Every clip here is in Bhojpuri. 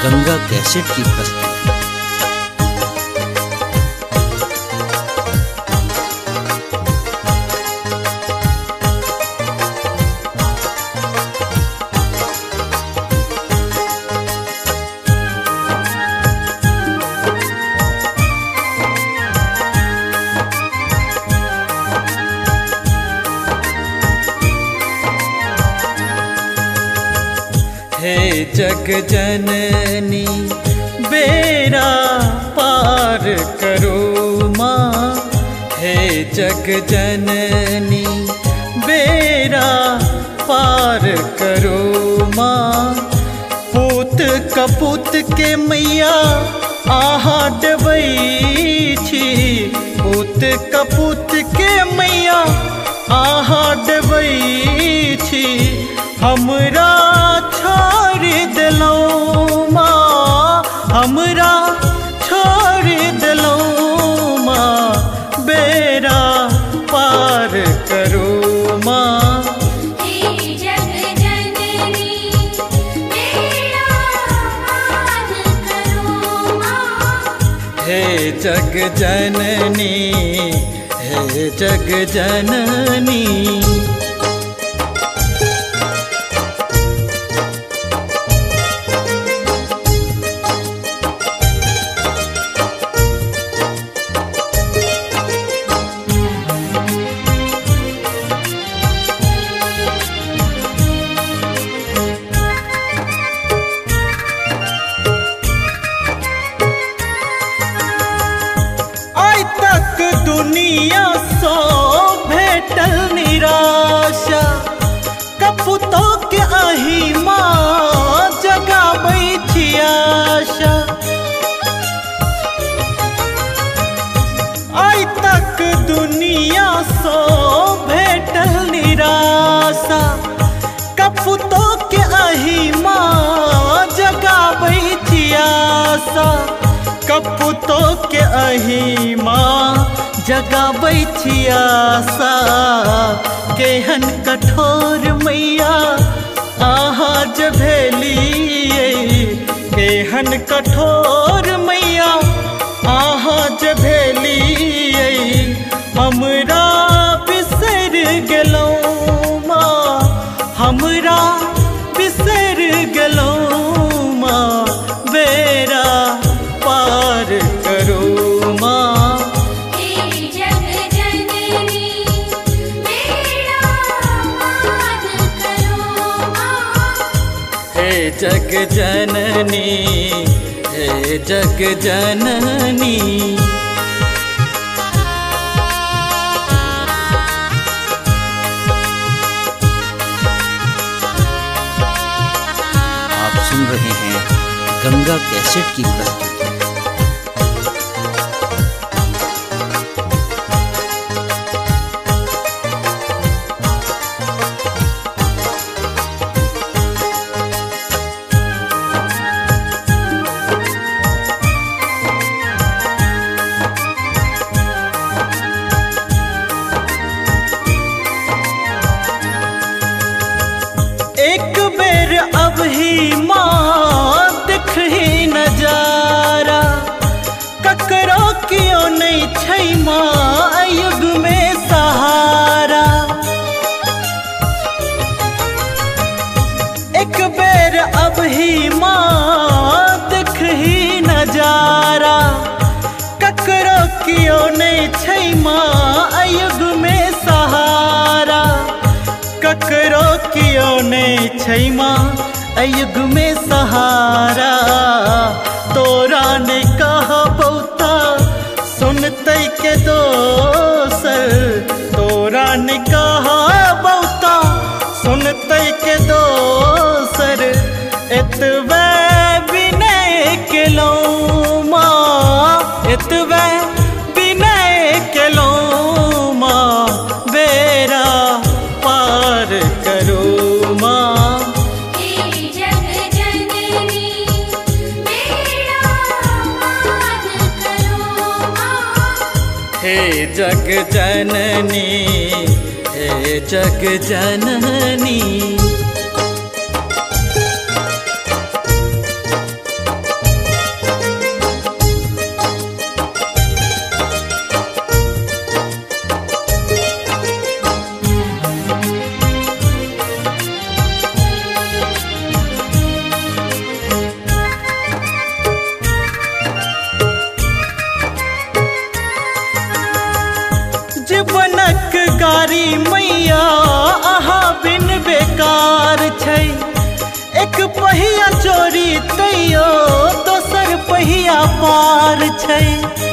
गंगा कैसेट की प्रस्तुति। हे जग जननी बेड़ा पार करो माँ, हे जग जननी बेड़ा पार करो माँ। पूत कपूत के मैया आहा डबई छी, पूत कपूत के मैया आहा डबई छी। हमरा छोड़ दिलो माँ, हमरा छोड़ दिलो माँ, बेड़ा पार करो माँ। हे जग जननी बेड़ा पार करो माँ, हे जग जननी, हे जग जननी। दुनिया सो भेटल निराशा, कपूतों के आही माँ जगाबै छी आशा। आइ तक दुनिया सो भेटल निराशा, कपूतों के आही माँ जगाबै छी आशा। कपूतों के आही माँ जगाबै छी आशा। केहन कठोर मैया आहा जभेलिए, केहन कठोर मैया आहा जभेलिए। हमरा बिसर गेलो माँ, हमरा बिसर गेलो माँ, बेड़ा पार करो माँ। हे जग जननी बेड़ा पार करो माँ, हे जग जननी, हे जग जननी। आप सुन रहे हैं गंगा कैसेट की प्रस्तुति। एक बेर अब ही माँ दिखही नजारा, ककरो कियो नहीं छै माँ युग में सहारा। एक बेर अब ही माँ दिखही नजारा, ककरो कियो नहीं छै माँ युग में सहारा। ककरो कियो नहीं छै माँ युग में सहारा। तोरा ने कहा बहुता सुनते के दोसर, तोरा ने कहा बहुता सुनते के दोसर। एतबे विनय केलो माँ, एतबे विनय केलो माँ, बेड़ा पार करो माँ। हे जग जननी बेड़ा पार करो माँ, हे जग जननी, हे जग जननी। गारी मैया अहाँ बिन बेकार छै। एक पहिया चोरी तैयो दोसर पहिया पार छै।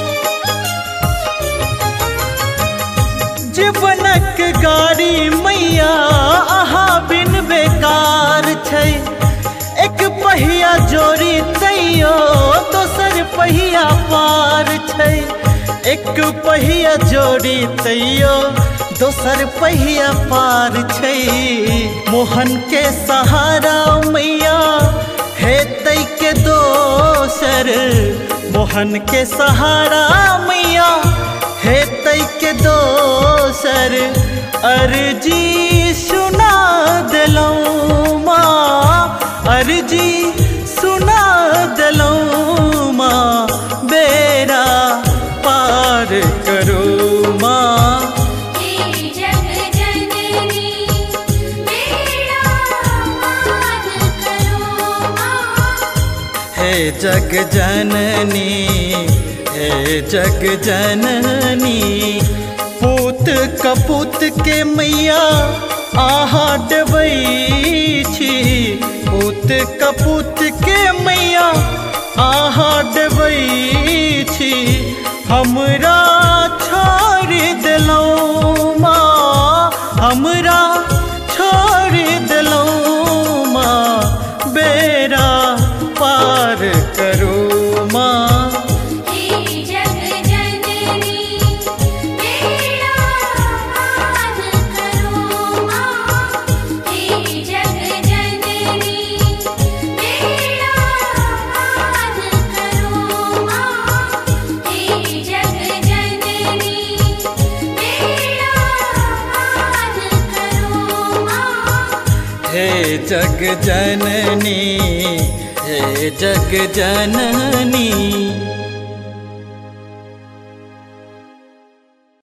जीवनक गारी मैया अहाँ बिन बेकार छै। एक पहिया जोड़ी तैयो दोसर पहिया पार छै। एक पहिया जोड़ी तैयो दोसर पहिया पार छै। मोहन के सहारा मैया हे तै के दोसर। मोहन के सहारा मैया हे तै के दोसर। अर्जी सुना दिलौं माँ, अर्जी सुना दिलौं माँ, बेड़ा पार करो माँ। हे जग जननी बेड़ा पार करो माँ। हे जग जननी, हे जग जननी, पूत कपूत के मैया आहाँ डबै छी। पूत कपूत के मैया आहाँ डबै छी। हमरा छोड़ दिलौं माँ, हमरा छोड़ दिलौं माँ, बेड़ा पार करो माँ। हे जग जननी बेड़ा पार करो माँ। हे जग जननी बेड़ा पार करो माँ। हे जग जननी बेड़ा पार करो माँ। हे जग जननी, हे जग जननी।